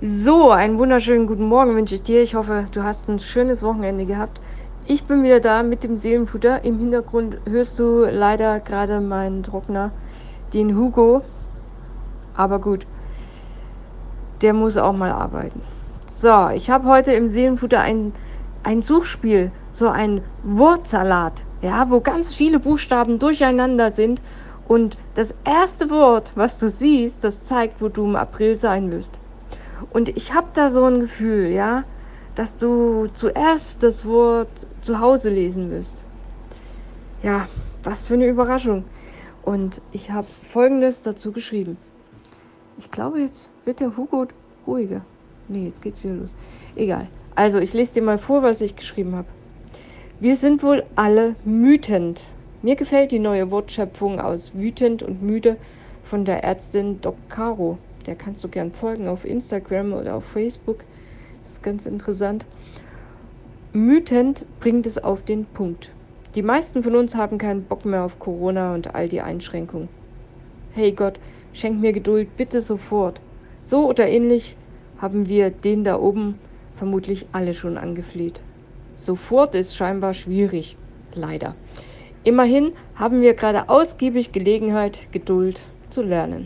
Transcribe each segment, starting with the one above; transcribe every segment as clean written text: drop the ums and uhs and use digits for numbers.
So, einen wunderschönen guten Morgen wünsche ich dir. Ich hoffe, du hast ein schönes Wochenende gehabt. Ich bin wieder da mit dem Seelenfutter. Im Hintergrund hörst du leider gerade meinen Trockner, den Hugo. Aber gut, der muss auch mal arbeiten. So, ich habe heute im Seelenfutter ein Suchspiel, so ein Wortsalat, ja, wo ganz viele Buchstaben durcheinander sind. Und das erste Wort, was du siehst, das zeigt, wo du im April sein wirst. Und ich habe da so ein Gefühl, ja, dass du zuerst das Wort zu Hause lesen wirst. Ja, was für eine Überraschung. Und ich habe Folgendes dazu geschrieben. Ich glaube, jetzt wird der Hugo ruhiger. Nee, jetzt geht's wieder los. Egal. Also, ich lese dir mal vor, was ich geschrieben habe. Wir sind wohl alle wütend. Mir gefällt die neue Wortschöpfung aus wütend und müde von der Ärztin Doc Caro. Der kannst du gern folgen auf Instagram oder auf Facebook. Das ist ganz interessant. Wütend bringt es auf den Punkt. Die meisten von uns haben keinen Bock mehr auf Corona und all die Einschränkungen. Hey Gott, schenk mir Geduld, bitte sofort. So oder ähnlich haben wir den da oben vermutlich alle schon angefleht. Sofort ist scheinbar schwierig, leider. Immerhin haben wir gerade ausgiebig Gelegenheit, Geduld zu lernen.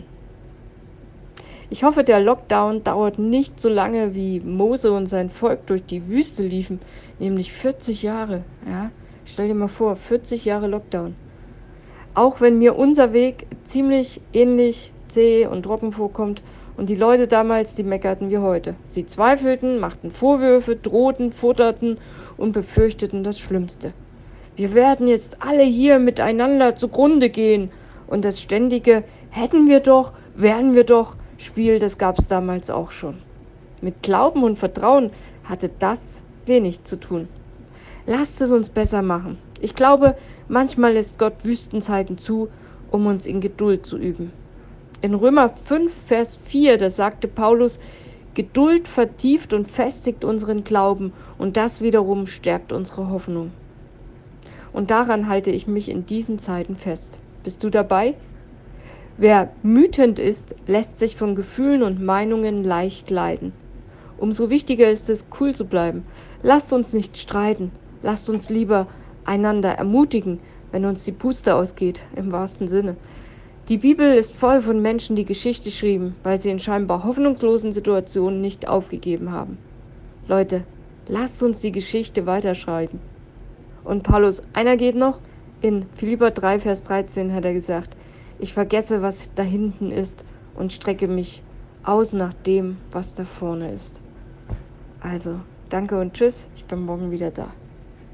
Ich hoffe, der Lockdown dauert nicht so lange, wie Mose und sein Volk durch die Wüste liefen, nämlich 40 Jahre. Ja? Stell dir mal vor, 40 Jahre Lockdown. Auch wenn mir unser Weg ziemlich ähnlich zäh und trocken vorkommt und die Leute damals, die meckerten wie heute. Sie zweifelten, machten Vorwürfe, drohten, futterten und befürchteten das Schlimmste. Wir werden jetzt alle hier miteinander zugrunde gehen. Und das ständige hätten wir doch, wären wir doch Spiel, das gab es damals auch schon. Mit Glauben und Vertrauen hatte das wenig zu tun. Lasst es uns besser machen. Ich glaube, manchmal lässt Gott Wüstenzeiten zu, um uns in Geduld zu üben. In Römer 5, Vers 4, da sagte Paulus, Geduld vertieft und festigt unseren Glauben und das wiederum stärkt unsere Hoffnung. Und daran halte ich mich in diesen Zeiten fest. Bist du dabei? Wer wütend ist, lässt sich von Gefühlen und Meinungen leicht leiten. Umso wichtiger ist es, cool zu bleiben. Lasst uns nicht streiten. Lasst uns lieber einander ermutigen, wenn uns die Puste ausgeht, im wahrsten Sinne. Die Bibel ist voll von Menschen, die Geschichte schrieben, weil sie in scheinbar hoffnungslosen Situationen nicht aufgegeben haben. Leute, lasst uns die Geschichte weiterschreiben. Und Paulus, einer geht noch, in Philipper 3, Vers 13 hat er gesagt, ich vergesse, was da hinten ist und strecke mich aus nach dem, was da vorne ist. Also, danke und tschüss, ich bin morgen wieder da.